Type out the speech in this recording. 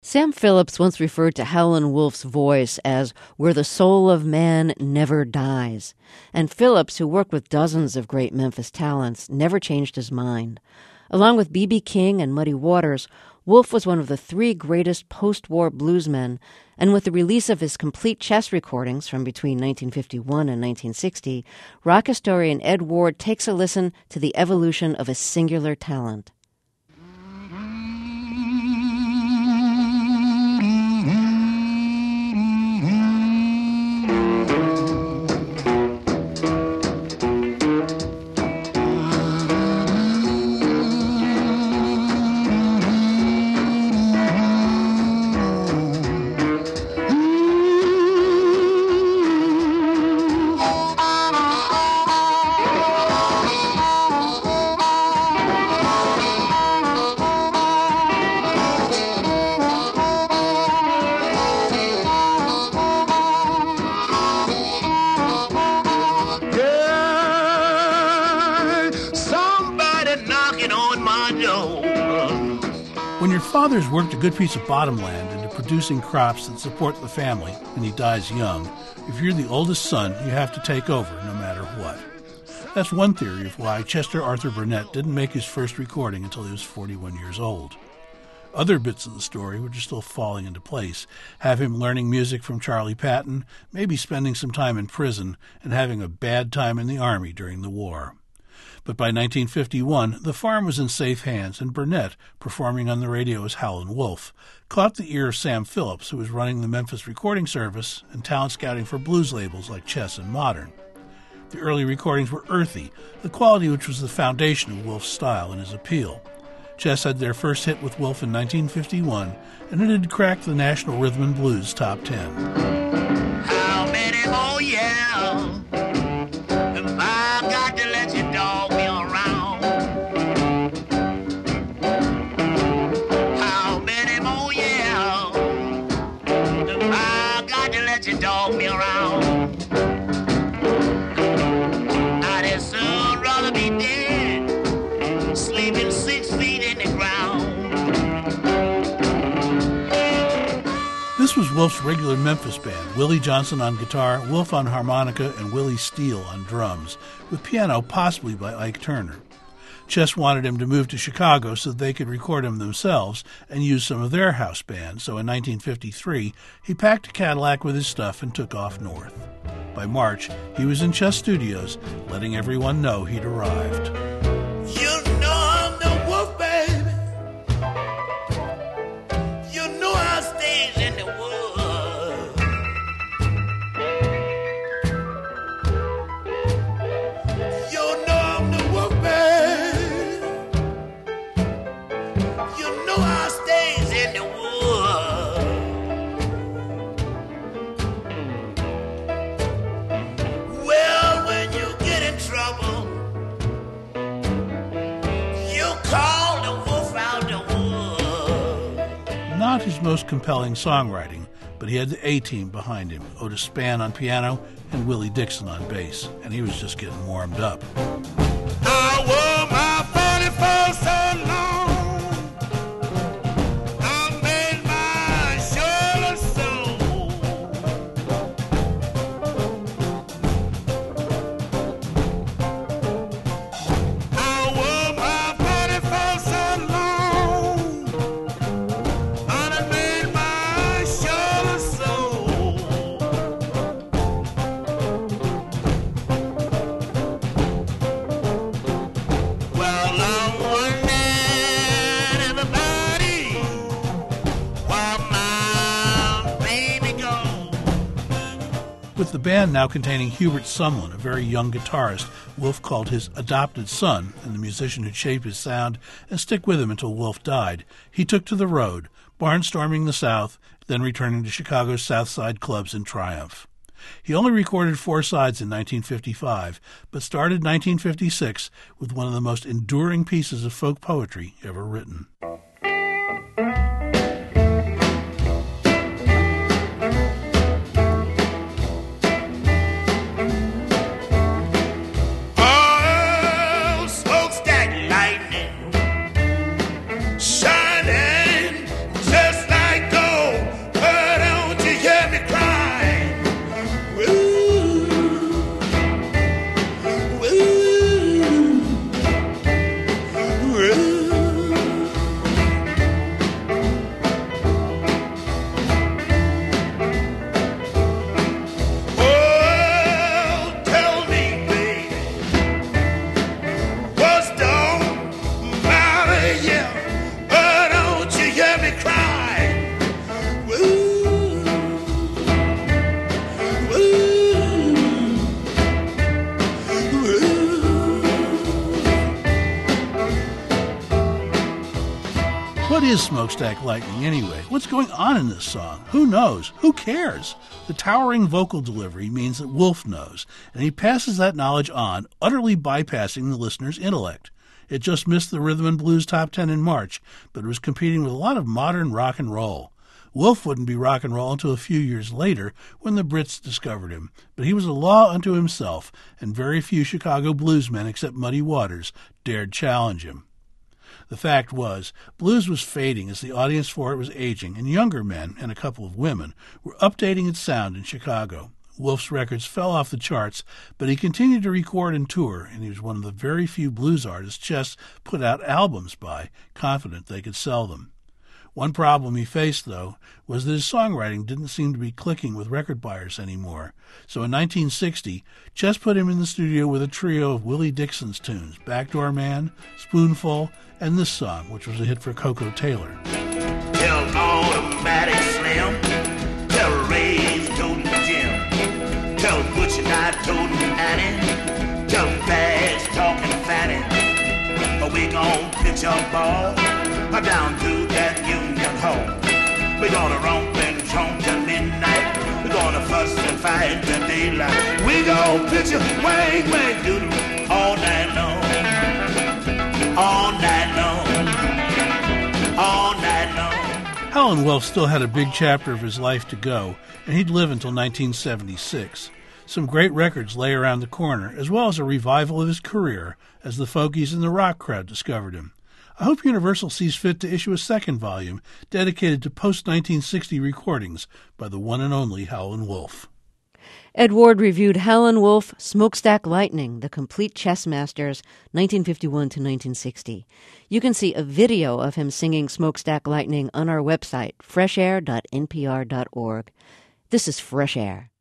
Sam Phillips once referred to Howlin' Wolf's voice as where the soul of man never dies. And Phillips, who worked with dozens of great Memphis talents, never changed his mind. Along with B.B. King and Muddy Waters, Wolf was one of the three greatest post-war bluesmen, and with the release of his complete chess recordings from between 1951 and 1960, rock historian Ed Ward takes a listen to the evolution of a singular talent. When your father's worked a good piece of bottom land into producing crops that support the family and he dies young, if you're the oldest son, you have to take over no matter what. That's one theory of why Chester Arthur Burnett didn't make his first recording until he was 41 years old. Other bits of the story, which are still falling into place, have him learning music from Charlie Patton, maybe spending some time in prison, and having a bad time in the Army during the war. But by 1951, the farm was in safe hands, and Burnett, performing on the radio as Howlin' Wolf, caught the ear of Sam Phillips, who was running the Memphis Recording Service and talent scouting for blues labels like Chess and Modern. The early recordings were earthy, the quality which was the foundation of Wolf's style and his appeal. Chess had their first hit with Wolf in 1951, and it had cracked the National Rhythm and Blues Top 10. How many more years have I got to let you dog me around? How many more years have I got to let you dog me around? I'd as soon rather be dead, sleeping 6 feet in the ground. This was Wolf's regular Memphis band, Willie Johnson on guitar, Wolf on harmonica, and Willie Steele on drums, with piano possibly by Ike Turner. Chess wanted him to move to Chicago so that they could record him themselves and use some of their house band, so in 1953 he packed a Cadillac with his stuff and took off north. By March, he was in Chess Studios, letting everyone know he'd arrived. You know I'm the wolf, baby. You know I stays in the woods. You know I'm the wolf, baby. You know I stays in the woods. Well, when you get in trouble, you call the wolf out the woods. Not his most compelling songwriting, but he had the A-team behind him, Otis Spann on piano and Willie Dixon on bass, and he was just getting warmed up. I wore my 44 so long, I made my shoulder sore. I wore my 44 so long, I made my shoulder sore. Well, I'm wondering, everybody, where my baby goes. With the band now containing Hubert Sumlin, a very young guitarist Wolf called his adopted son and the musician who'd shape his sound and stick with him until Wolf died, he took to the road, barnstorming the South, then returning to Chicago's South Side clubs in triumph. He only recorded 4 sides in 1955, but started 1956 with one of the most enduring pieces of folk poetry ever written. Oh, smokestack lightning, shining just like gold. is Smokestack Lightning anyway? What's going on in this song? Who knows? Who cares? The towering vocal delivery means that Wolf knows, and he passes that knowledge on, utterly bypassing the listener's intellect. It just missed the Rhythm and Blues Top 10 in March, but it was competing with a lot of modern rock and roll. Wolf wouldn't be rock and roll until a few years later when the Brits discovered him, but he was a law unto himself, and very few Chicago bluesmen except Muddy Waters dared challenge him. The fact was, blues was fading as the audience for it was aging, and younger men, and a couple of women, were updating its sound in Chicago. Wolf's records fell off the charts, but he continued to record and tour, and he was one of the very few blues artists Chess put out albums by, confident they could sell them. One problem he faced, though, was that his songwriting didn't seem to be clicking with record buyers anymore. So in 1960, Chess put him in the studio with a trio of Willie Dixon's tunes, Backdoor Man, Spoonful, and this song, which was a hit for Coco Taylor. Tell Automatic Slim, tell Ray's Totem Jim, tell Butch and I Totem Annie, tell Fast Talking Fanny, we gon' pitch a ball down to that Union Hall. We gonna romp and tromp till midnight. We gonna fuss and fight till daylight. We gon' pitch a wang wang doodle all night long, all night long, all night long. Howlin' Wolf still had a big chapter of his life to go, and he'd live until 1976. Some great records lay around the corner, as well as a revival of his career as the folkies and the rock crowd discovered him. I hope Universal sees fit to issue a second volume dedicated to post-1960 recordings by the one and only Howlin' Wolf. Ed Ward reviewed Howlin' Wolf, Smokestack Lightning, The Complete Chess Masters, 1951 to 1960. You can see a video of him singing Smokestack Lightning on our website, freshair.npr.org. This is Fresh Air.